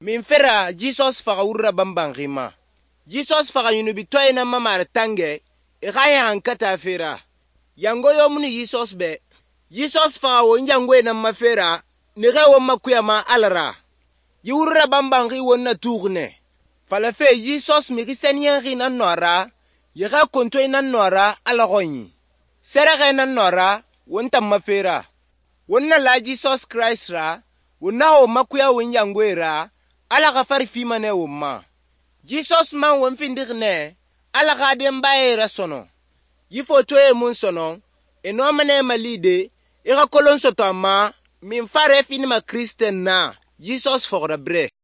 Min fera Jesus faga wurra bambangima. Jesus faga yunubi toy na mamar tange, ikaya hankata fera. Yango yomuni Jesus be. Jesus faga wonjangwe na mafera, nige woma kuyama alara. Yurra bambangi wonna tourne. Falafe Jesus mikisenyen rina nora, yega kontoy na nora alagonyi. Serege na nora, wonta mafera. Wonna la Jesus Christ ra, wonna woma kuya wonjangwe ra, ala gafari fimane woma. Jesus man wonfindirne, ala gadem baera sono. Yifoto e mun sono, enomane malide, ira kolon soto ma, min fare finima Christen na, Jesus for the bre.